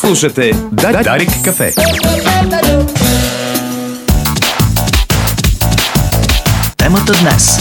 Слушате Дарик кафе. Темата днес.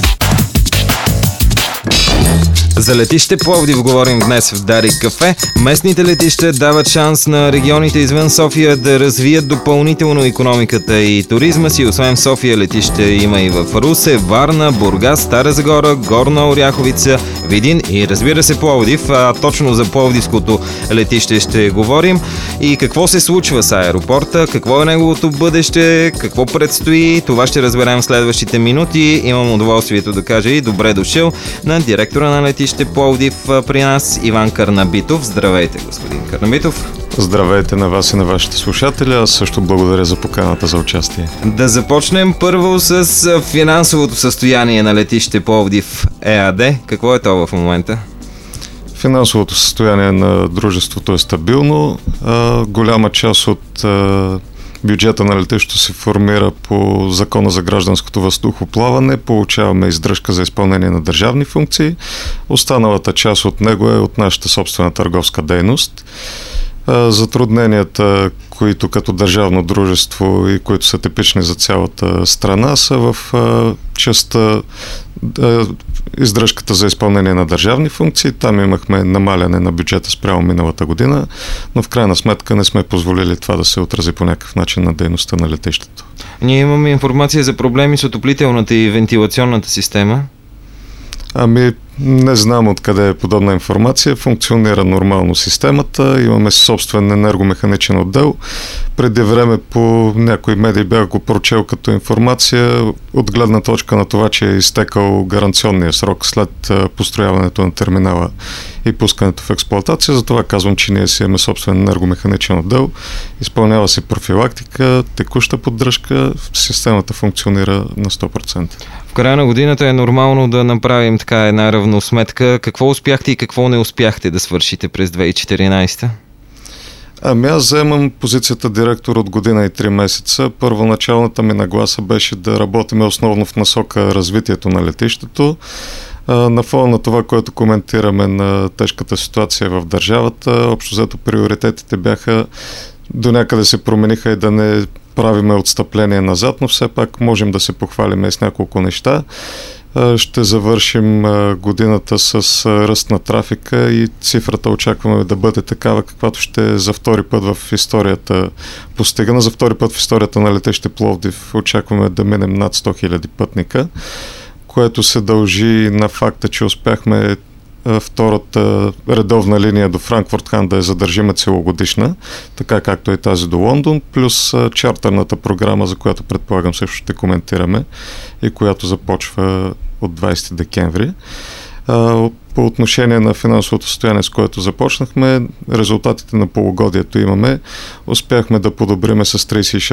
За летище Пловдив говорим днес в Дарик кафе. Местните летища дават шанс на регионите извън София да развият допълнително икономиката и туризма си. Освен в София, летище има и в Русе, Варна, Бургас, Стара Загора, Горна Оряховица, Видин и разбира се Пловдив. Точно за пловдивското летище ще говорим. И какво се случва с аеропорта, какво е неговото бъдеще, какво предстои, това ще разберем в следващите минути. Имам удоволствието да кажа и добре дошъл на директора на летище Пловдив при нас, Иван Карнабитов. Здравейте, господин Карнабитов. Здравейте на вас и на вашите слушатели. Аз също благодаря за поканата за участие. Да започнем първо с финансовото състояние на летище Пловдив ЕАД. Какво е то в момента? Финансовото състояние на дружеството е стабилно. Голяма част от бюджета на летището се формира по Закона за гражданското въздухоплаване. Получаваме издръжка за изпълнение на държавни функции. Останалата част от него е от нашата собствена търговска дейност. Затрудненията, които като държавно дружество и които са типични за цялата страна, са в частта издръжката за изпълнение на държавни функции. Там имахме намаляне на бюджета спрямо миналата година, но в крайна сметка не сме позволили това да се отрази по някакъв начин на дейността на летището. Ние имаме информация за проблеми с отоплителната и вентилационната система. Не знам откъде е подобна информация. Функционира нормално системата. Имаме собствен енергомеханичен отдел. Преди време по някои медии бях го прочел като информация от гледна точка на това, че е изтекал гаранционния срок след построяването на терминала и пускането в експлоатация. Затова казвам, че ние си имаме собствен енергомеханичен отдел. Изпълнява се профилактика, текуща поддръжка. Системата функционира на 100%. В края на годината е нормално да направим така една равносметка. Какво успяхте и какво не успяхте да свършите през 2014? Аз заемам позицията директор от година и 3 месеца. Първоначалната ми нагласа беше да работим основно в насока развитието на летището. На фона на това, което коментираме на тежката ситуация в държавата, общо взето приоритетите бяха до някъде се промениха и да не правиме отстъпление назад, но все пак можем да се похвалим с няколко неща. Ще завършим годината с ръст на трафика и цифрата очакваме да бъде такава, каквато ще за втори път в историята постигана. За втори път в историята на летище Пловдив очакваме да минем над 100 000 пътника, което се дължи на факта, че успяхме втората редовна линия до Франкфурт-Хан да я задържиме целогодишна, така както и тази до Лондон, плюс чартерната програма, за която предполагам също ще коментираме и която започва от 20 декември. По отношение на финансовото състояние, с което започнахме, резултатите на полугодието имаме. Успяхме да подобриме с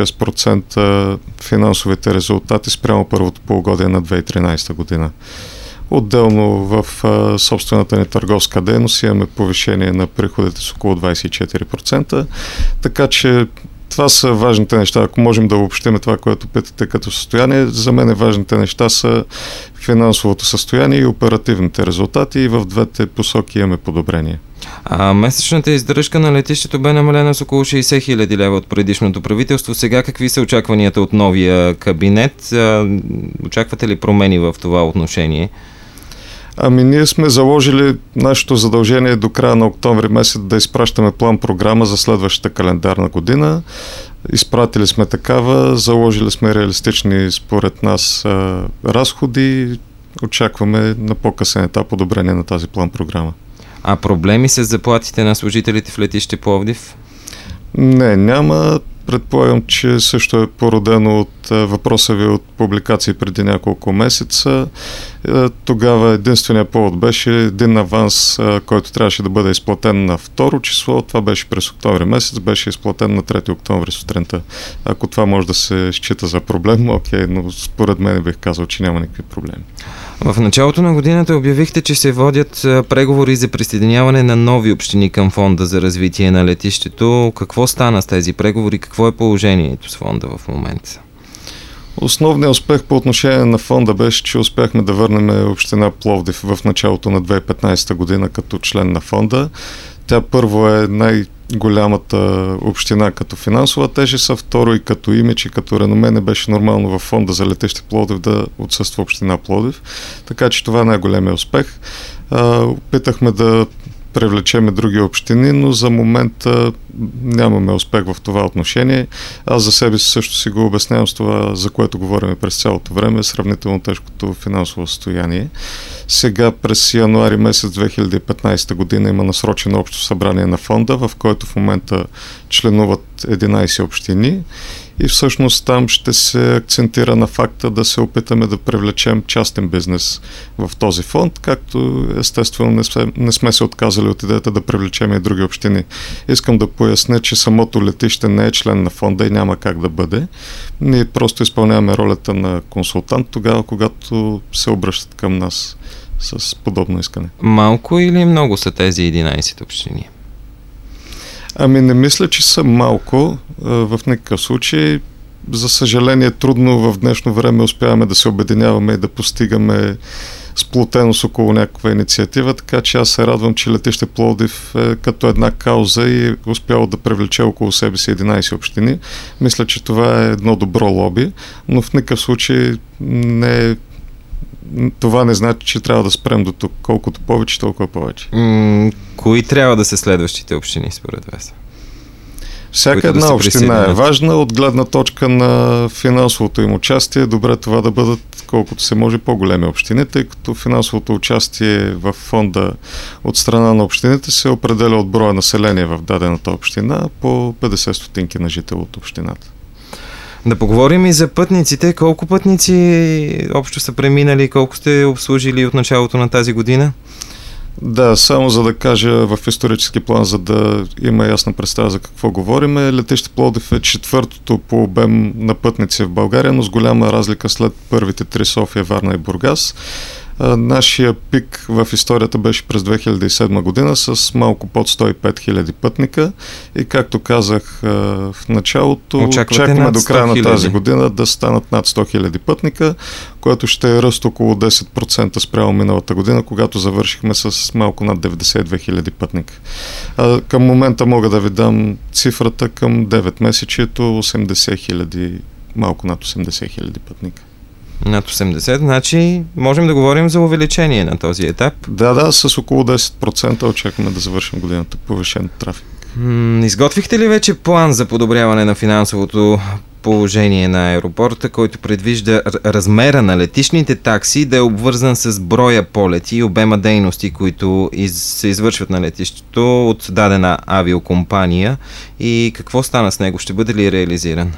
36% финансовите резултати спрямо първото полугодие на 2013 година. Отделно в собствената ни търговска дейност имаме повишение на приходите с около 24%, така че това са важните неща. Ако можем да обобщим това, което питате като състояние, за мен важните неща са финансовото състояние и оперативните резултати и в двете посоки имаме подобрение. Месечната издръжка на летището бе намалена с около 60 000 лева от предишното правителство. Сега какви са очакванията от новия кабинет? Очаквате ли промени в това отношение? Ние сме заложили нашето задължение до края на октомври месец да изпращаме план-програма за следващата календарна година. Изпратили сме такава, заложили сме реалистични според нас разходи. Очакваме на по-късен етап подобрение на тази план-програма. А проблеми с заплатите на служителите в летище Пловдив? Не, няма. Предполагам, че също е породено от въпроса ви от публикации преди няколко месеца. Тогава единственият повод беше един аванс, който трябваше да бъде изплатен на 2 число. Това беше през октомври месец, беше изплатен на 3 октомври сутринта. Ако това може да се счита за проблем, окей, но според мен бих казал, че няма никакви проблеми. В началото на годината обявихте, че се водят преговори за присъединяване на нови общини към фонда за развитие на летището. Какво стана с тези преговори? Какво е положението с фонда в момента? Основният успех по отношение на фонда беше, че успяхме да върнем община Пловдив в началото на 2015 година като член на фонда. Тя първо е голямата община като финансова тежест, а второ и като имидж и като реноме не беше нормално във фонда за летище Пловдив да отсъства община Пловдив. Така че това е най-големия успех. Опитахме да привлечеме други общини, но за момента нямаме успех в това отношение. Аз за себе си също си го обяснявам с това, за което говорим през цялото време, сравнително тежкото финансово състояние. Сега през януари месец 2015 година има насрочено общо събрание на фонда, в който в момента членуват 11 общини. И всъщност там ще се акцентира на факта да се опитаме да привлечем частен бизнес в този фонд, както естествено не сме се отказали от идеята да привлечем и други общини. Искам да поясня, че самото летище не е член на фонда и няма как да бъде. Ние просто изпълняваме ролята на консултант тогава, когато се обръщат към нас с подобно искане. Малко или много са тези 11 общини? Ами не мисля, че са малко в никакъв случай. За съжаление, трудно в днешно време успяваме да се обединяваме и да постигаме сплотеност около някаква инициатива, така че аз се радвам, че летище Пловдив е като една кауза и е успяло да привлече около себе си 11 общини. Мисля, че това е едно добро лоби, но в никакъв случай това не значи, че трябва да спрем до тук. Колкото повече, толкова повече. Кои трябва да са следващите общини според вас? Всяка една община е важна от гледна точка на финансовото им участие. Добре това да бъдат колкото се може по-големи общини, тъй като финансовото участие в фонда от страна на общините се определя от броя население в дадената община по 50 стотинки на жител от общината. Да поговорим и за пътниците. Колко пътници общо са преминали, колко сте обслужили от началото на тази година? Да, само за да кажа в исторически план, за да има ясна представа за какво говорим, летище Пловдив е четвъртото по обем на пътници в България, но с голяма разлика след първите три София, Варна и Бургас. Нашия пик в историята беше през 2007 година с малко под 105 000 пътника и както казах в началото, очакваме до края на тази година да станат над 100 000 пътника, което ще е ръст около 10% спрямо миналата година, когато завършихме с малко над 92 000 пътника. Към момента мога да ви дам цифрата към 9 месечието 80 000, малко над 80 000 пътника. Над 80, значи можем да говорим за увеличение на този етап. Да, с около 10% очакваме да завършим годината повишен трафик. Изготвихте ли вече план за подобряване на финансовото положение на аеропорта, който предвижда размера на летищните такси да е обвързан с броя полети и обема дейности, които се извършват на летището от дадена авиокомпания, и какво стана с него? Ще бъде ли реализиран?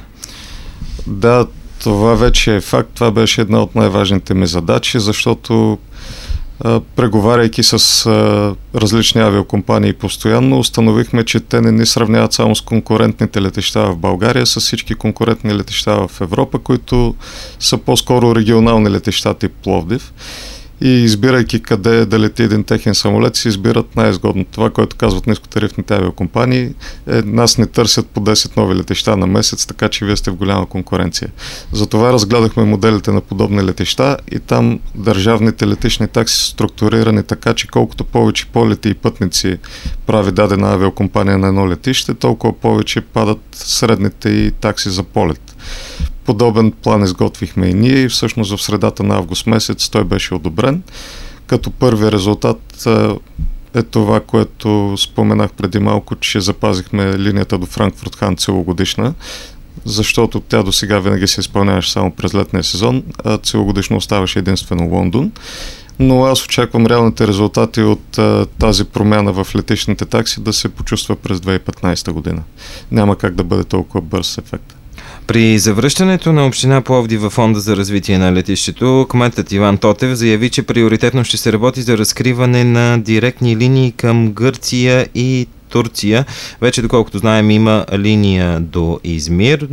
Да, това вече е факт. Това беше една от най-важните ми задачи, защото преговаряйки с различни авиокомпании постоянно, установихме, че те не ни сравняват само с конкурентните летища в България, с всички конкурентни летища в Европа, които са по-скоро регионални летища тип Пловдив. И избирайки къде да лети един техен самолет, си избират най-изгодно. Това, което казват нискотарифните авиокомпании, нас не търсят по 10 нови летища на месец, така че вие сте в голяма конкуренция. Затова разгледахме моделите на подобни летища и там държавните летищни такси са структурирани така, че колкото повече полети и пътници прави дадена авиокомпания на едно летище, толкова повече падат средните и такси за полет. Подобен план изготвихме и ние и всъщност в средата на август месец той беше одобрен. Като първи резултат е това, което споменах преди малко, че запазихме линията до Франкфурт-Хан целогодишна, защото тя до сега винаги се изпълняваше само през летния сезон, а целогодишно оставаше единствено Лондон. Но аз очаквам реалните резултати от тази промяна в летищните такси да се почувства през 2015 година. Няма как да бъде толкова бърз ефект. При завръщането на община Пловдив във Фонда за развитие на летището, кметът Иван Тотев заяви, че приоритетно ще се работи за разкриване на директни линии към Гърция и Турция. Вече, доколкото знаем, има линия до Измир.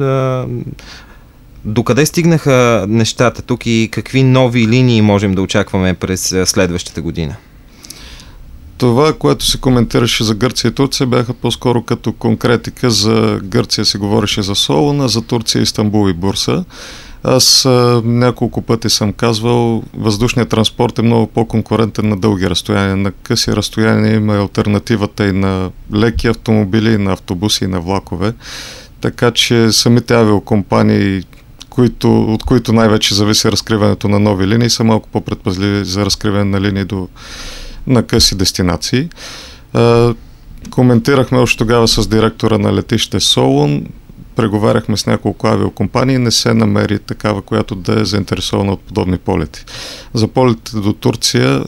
Докъде стигнаха нещата тук и какви нови линии можем да очакваме през следващата година? Това, което се коментираше за Гърция и Турция, бяха по-скоро като конкретика. За Гърция се говореше за Солун, а за Турция Истанбул и Бурса. Аз няколко пъти съм казвал, въздушният транспорт е много по-конкурентен на дълги разстояния. На къси разстояния има алтернативата и на леки автомобили, и на автобуси, и на влакове. Така че самите авиокомпании, от които най-вече зависи разкриването на нови линии, са малко по-предпазливи за разкриване на линии на къси дестинации. Коментирахме още тогава с директора на летище Солун, преговаряхме с няколко авиокомпании, не се намери такава, която да е заинтересована от подобни полети. За полетите до Турция,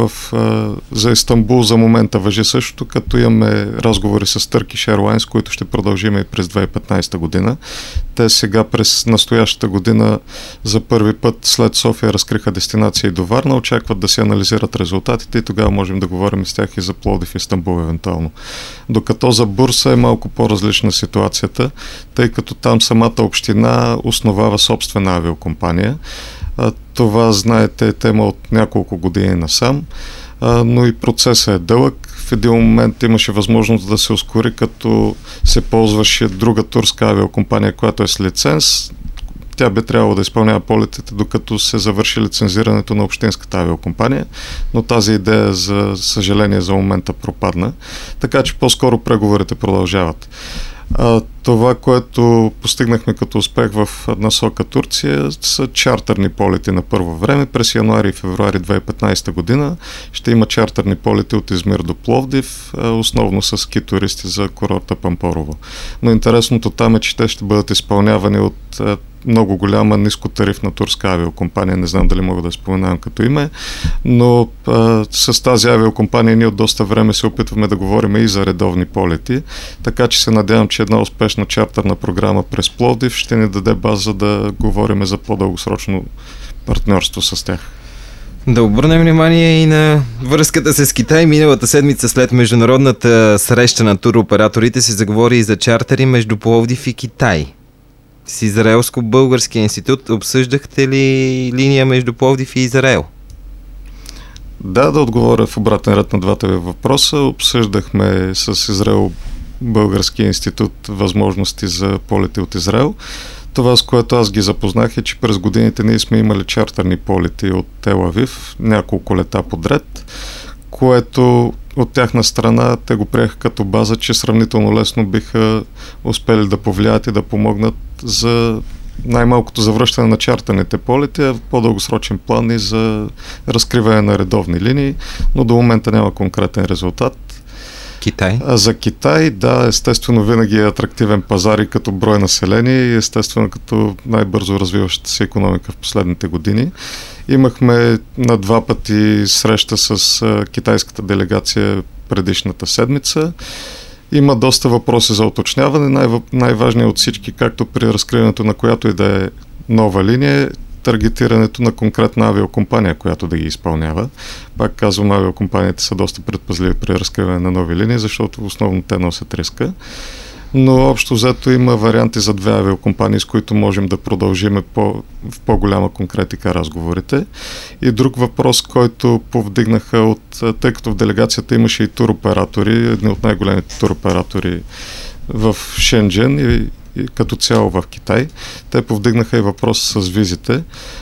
за Истанбул за момента важи същото, като имаме разговори с Turkish Airlines, които ще продължим и през 2015 година. Те сега през настоящата година за първи път след София разкриха дестинации до Варна, очакват да се анализират резултатите и тогава можем да говорим с тях и за Пловдив и Истанбул евентуално. Докато за Бурса е малко по-различна ситуацията, тъй като там самата община основава собствена авиокомпания. Това, знаете, е тема от няколко години насам, но и процесът е дълъг. В един момент имаше възможност да се ускори, като се ползваше друга турска авиокомпания, която е с лиценз. Тя би трябвало да изпълнява полетите, докато се завърши лицензирането на общинската авиокомпания, но тази идея, за съжаление, за момента пропадна. Така че по-скоро преговорите продължават. Това, което постигнахме като успех в насока Турция, са чартърни полети на първо време. През януари и февруари 2015 година ще има чартърни полети от Измир до Пловдив, основно с ски туристи за курорта Пампорово. Но интересното там е, че те ще бъдат изпълнявани от много голяма нискотарифна турска авиокомпания, не знам дали мога да споменавам като име, но с тази авиокомпания ние от доста време се опитваме да говорим и за редовни полети, така че се надявам, че една успешна чартърна програма през Пловдив ще ни даде база да говорим за по-дългосрочно партньорство с тях. Да обърнем внимание и на връзката с Китай. Миналата седмица след международната среща на туроператорите се заговори и за чартери между Пловдив и Китай. С Израелско-българския институт обсъждахте ли линия между Пловдив и Израел? Да отговоря в обратен ред на двата ви въпроса. Обсъждахме с Израел-Българския институт възможности за полети от Израел. Това, с което аз ги запознах, е, че през годините ние сме имали чартърни полети от Тел Авив, няколко лета подред, което от тяхна страна те го приеха като база, че сравнително лесно биха успели да повлият и да помогнат за най-малкото за връщане на чартърните полети, а в по-дългосрочен план и за разкриване на редовни линии, но до момента няма конкретен резултат. Китай? За Китай, да, естествено винаги е атрактивен пазар и като брой население и естествено като най-бързо развиващата се икономика в последните години. Имахме на 2 пъти среща с китайската делегация предишната седмица. Има доста въпроси за уточняване. Най-важният от всички, както при разкриването на която и да е нова линия, таргетирането на конкретна авиокомпания, която да ги изпълнява. Пак казвам, авиокомпаниите са доста предпазливи при разкриване на нови линии, защото основно те носят риска. Но общо взето има варианти за 2 авиокомпании, с които можем да продължим в по-голяма конкретика разговорите. И друг въпрос, който повдигнаха тъй като в делегацията имаше и туроператори, едни от най-големите туроператори в Шенджен и като цяло в Китай. Те повдигнаха и въпрос с визите.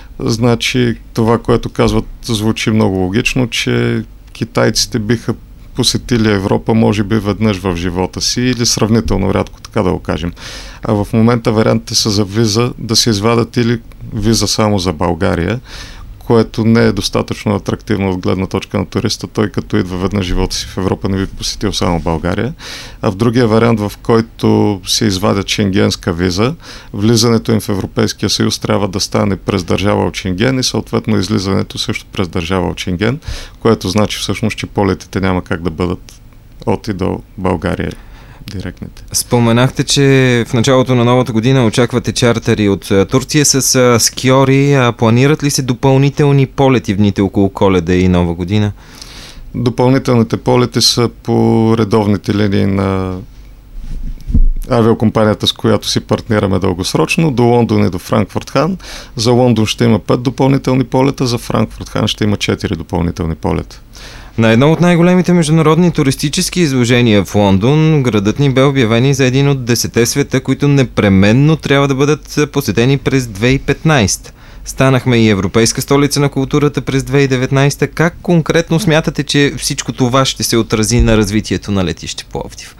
Значи това, което казват, звучи много логично, че китайците биха посетили Европа може би веднъж в живота си или сравнително рядко, така да го кажем. А в момента вариантите са за виза да се извадят или виза само за България, което не е достатъчно атрактивно от гледна точка на туриста. Той като идва веднъж живота си в Европа не би посетил само България. А в другия вариант, в който се извадят шенгенска виза, влизането им в Европейския съюз трябва да стане през държава от Шенген и съответно излизането също през държава от Шенген, което значи всъщност, че полетите няма как да бъдат от и до България. Директните. Споменахте, че в началото на новата година очаквате чартери от Турция с скиори. Планират ли се допълнителни полети в дните около Коледа и Нова година? Допълнителните полети са по редовните линии на авиокомпанията, с която си партнираме дългосрочно, до Лондон и до Франкфурт-Хан. За Лондон ще има 5 допълнителни полета, за Франкфурт-Хан ще има 4 допълнителни полета. На едно от най-големите международни туристически изложения в Лондон, градът ни бе обявен за един от 10 света, които непременно трябва да бъдат посетени през 2015. Станахме и Европейска столица на културата през 2019. Как конкретно смятате, че всичко това ще се отрази на развитието на летище Пловдив?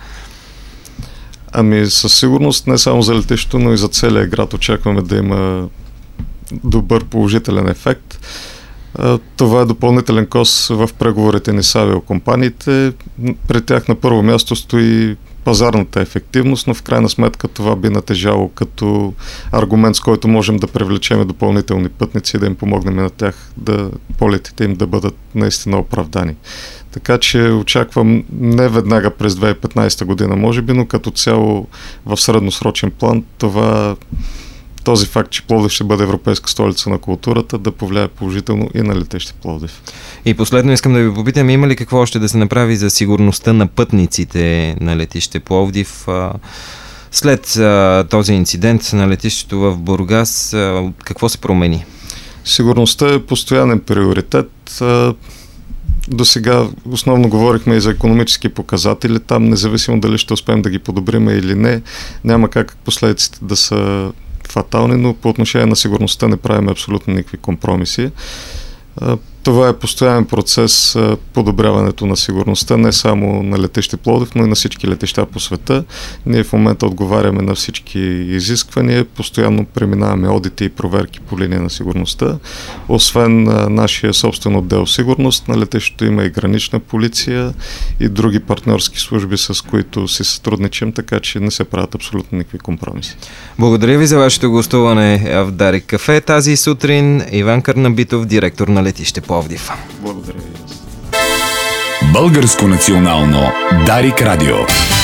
Ами със сигурност не само за летището, но и за целия град очакваме да има добър положителен ефект. Това е допълнителен кос в преговорите ни с авиокомпаниите. При тях на първо място стои пазарната ефективност, но в крайна сметка това би натежало като аргумент, с който можем да привлечем допълнителни пътници и да им помогнем на тях да полетите им да бъдат наистина оправдани. Така че очаквам не веднага през 2015 година, може би, но като цяло в средносрочен план този факт, че Пловдив ще бъде Европейска столица на културата, да повлияе положително и на летище Пловдив. И последно искам да ви попитам, има ли какво още да се направи за сигурността на пътниците на летище Пловдив? След този инцидент на летището в Бургас, какво се промени? Сигурността е постоянен приоритет. До сега основно говорихме и за икономически показатели. Там, независимо дали ще успеем да ги подобрим или не, няма как последиците да са фатални, но по отношение на сигурността не правим абсолютно никакви компромиси. Това е постоянен процес, подобряването на сигурността, не само на летище Пловдив, но и на всички летища по света. Ние в момента отговаряме на всички изисквания, постоянно преминаваме одити и проверки по линия на сигурността. Освен нашия собствен отдел сигурност, на летището има и гранична полиция и други партньорски служби, с които си сътрудничим, така че не се правят абсолютно никакви компромиси. Благодаря ви за вашето гостуване в Дарик Кафе тази сутрин. Иван Карнабитов, директор на летище Пловдив. Благодаря ви. Българско национално Дарик радио.